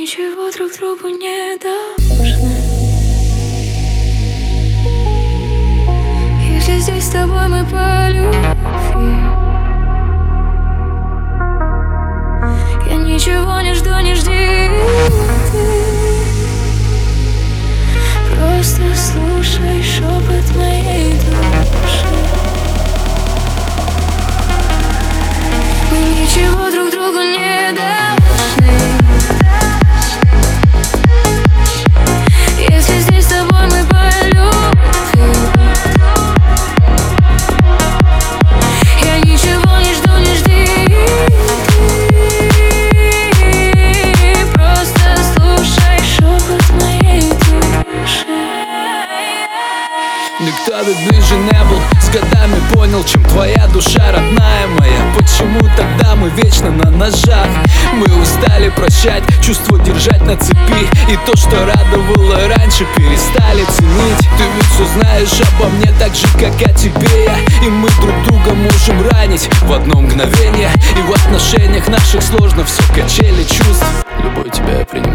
ничего друг другу не должны. Если здесь с тобой мы по любви, я ничего не жду, не жди ты. Просто слушай шепот моей души. Мы ничего друг другу не должны. Если здесь с тобой мы по любви, я ничего не жду, не жди ты. Просто слушай шепот моей души. Никто ведь ближе не был, с годами понял, чем твоя душа, родная моя. Почему тогда мы вечно на ножах? Мы устали прощать, чувство держать на цепи, и то, что радовало раньше, перестали ценить. Ты ведь все знаешь обо мне так же, как о тебе я, и мы друг друга можем ранить в одно мгновение. И в отношениях наших сложно все, качели чувств. Любовь тебя я принимаю.